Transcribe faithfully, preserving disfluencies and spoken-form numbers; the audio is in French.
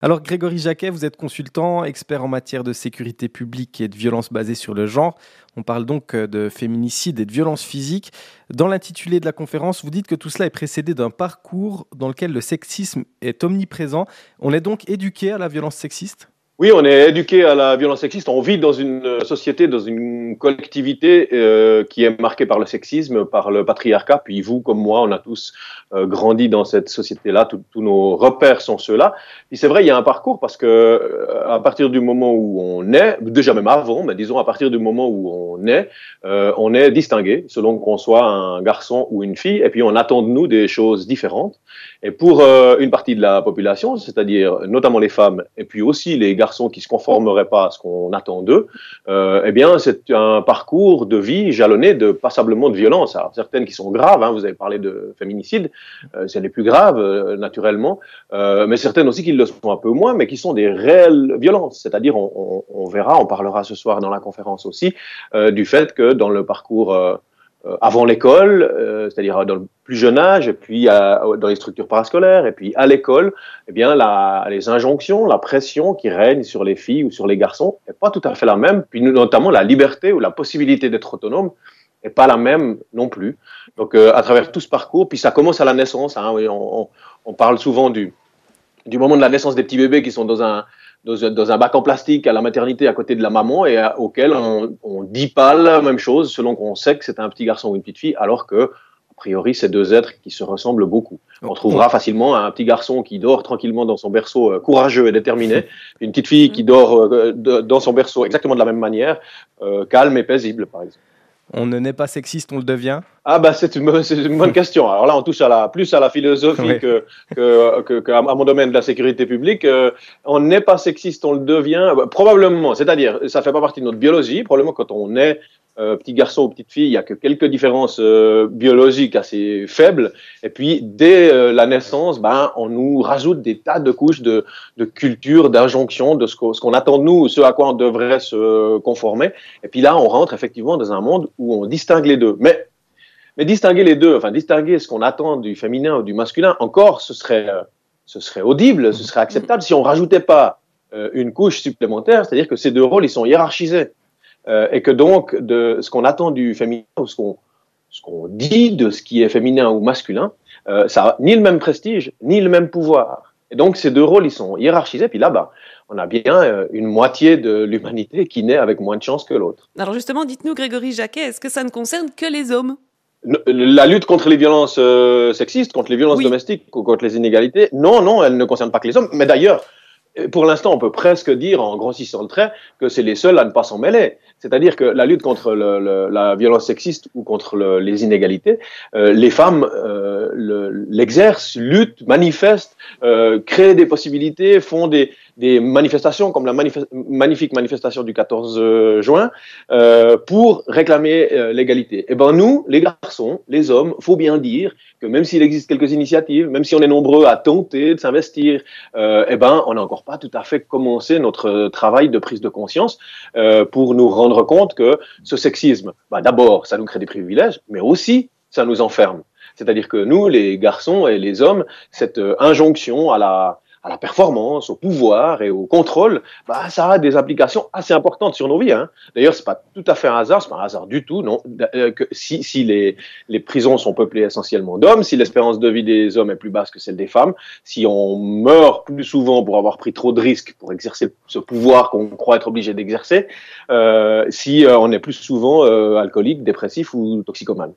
Alors Grégory Jacquet, vous êtes consultant, expert en matière de sécurité publique et de violences basées sur le genre. On parle donc de féminicide et de violences physiques. Dans l'intitulé de la conférence, vous dites que tout cela est précédé d'un parcours dans lequel le sexisme est omniprésent. On est donc éduqué à la violence sexiste ? Oui, on est éduqué à la violence sexiste. On vit dans une société, dans une collectivité euh, qui est marquée par le sexisme, par le patriarcat. Puis vous, comme moi, on a tous euh, grandi dans cette société-là. Tous nos repères sont ceux-là. Puis c'est vrai, il y a un parcours parce que euh, à partir du moment où on est, déjà même avant, mais disons à partir du moment où on est, euh, on est distingué selon qu'on soit un garçon ou une fille. Et puis on attend de nous des choses différentes. Et pour euh, une partie de la population, c'est-à-dire notamment les femmes, et puis aussi les garçons qui se conformeraient pas à ce qu'on attend d'eux, euh, eh bien, c'est un parcours de vie jalonné de passablement de violence. Alors, certaines qui sont graves, hein, vous avez parlé de féminicide, euh, c'est les plus graves, euh, naturellement, euh, mais certaines aussi qui le sont un peu moins, mais qui sont des réelles violences. C'est-à-dire, on, on, on verra, on parlera ce soir dans la conférence aussi, euh, du fait que dans le parcours euh, Euh, avant l'école, euh, c'est-à-dire dans le plus jeune âge, et puis euh, dans les structures parascolaires, et puis à l'école, eh bien la, les injonctions, la pression qui règne sur les filles ou sur les garçons n'est pas tout à fait la même, puis notamment la liberté ou la possibilité d'être autonome n'est pas la même non plus. Donc euh, à travers tout ce parcours, puis ça commence à la naissance, hein, oui, on, on, on parle souvent du, du moment de la naissance des petits bébés qui sont dans un Dans un, dans un bac en plastique à la maternité à côté de la maman et à, auquel on, on dit pas la même chose selon qu'on sait que c'est un petit garçon ou une petite fille, alors que, a priori, c'est deux êtres qui se ressemblent beaucoup. On trouvera facilement un petit garçon qui dort tranquillement dans son berceau, euh, courageux et déterminé, une petite fille qui dort euh, de, dans son berceau exactement de la même manière, euh, calme et paisible, par exemple. On ne naît pas sexiste, on le devient ? Ah bah c'est une, c'est une bonne question. Alors là, on touche à la, plus à la philosophie oui. que, que, que, que à mon domaine de la sécurité publique. Euh, on n'est pas sexiste, on le devient. Bah, probablement, c'est-à-dire, ça fait pas partie de notre biologie. Probablement, quand on est euh, petit garçon ou petite fille, il y a que quelques différences euh, biologiques assez faibles. Et puis, dès euh, la naissance, ben, on nous rajoute des tas de couches de, de culture, d'injonctions, de ce qu'on, ce qu'on attend de nous, ce à quoi on devrait se conformer. Et puis là, on rentre effectivement dans un monde où on distingue les deux. Mais Mais distinguer les deux, enfin distinguer ce qu'on attend du féminin ou du masculin, encore, ce serait, euh, ce serait audible, ce serait acceptable si on rajoutait pas euh, une couche supplémentaire, c'est-à-dire que ces deux rôles, ils sont hiérarchisés. Euh, et que donc, de ce qu'on attend du féminin ou ce qu'on, ce qu'on dit de ce qui est féminin ou masculin, euh, ça n'a ni le même prestige, ni le même pouvoir. Et donc, ces deux rôles, ils sont hiérarchisés, puis là, bah, on a bien euh, une moitié de l'humanité qui naît avec moins de chance que l'autre. Alors justement, dites-nous, Grégory Jacquet, est-ce que ça ne concerne que les hommes ? La lutte contre les violences euh, sexistes, contre les violences oui. domestiques, contre les inégalités, non, non, elle ne concerne pas que les hommes. Mais d'ailleurs, pour l'instant, on peut presque dire, en grossissant le trait, que c'est les seuls à ne pas s'en mêler. C'est-à-dire que la lutte contre le, le, la violence sexiste ou contre le, les inégalités, euh, les femmes euh, le, l'exercent, luttent, manifestent, euh, créent des possibilités, font des, des manifestations comme la manif- magnifique manifestation du quatorze juin euh, pour réclamer euh, l'égalité. Et ben nous, les garçons, les hommes, faut bien dire que même s'il existe quelques initiatives, même si on est nombreux à tenter de s'investir, euh, et ben on n'a encore pas tout à fait commencé notre travail de prise de conscience euh, pour nous rendre compte que ce sexisme, bah d'abord, ça nous crée des privilèges, mais aussi ça nous enferme. C'est-à-dire que nous, les garçons et les hommes, cette euh, injonction à la à la performance, au pouvoir et au contrôle, bah, ça a des applications assez importantes sur nos vies. Hein. D'ailleurs, c'est pas tout à fait un hasard, c'est pas un hasard du tout, non. Euh, que si si les, les prisons sont peuplées essentiellement d'hommes, si l'espérance de vie des hommes est plus basse que celle des femmes, si on meurt plus souvent pour avoir pris trop de risques pour exercer ce pouvoir qu'on croit être obligé d'exercer, euh, si euh, on est plus souvent euh, alcoolique, dépressif ou toxicomane.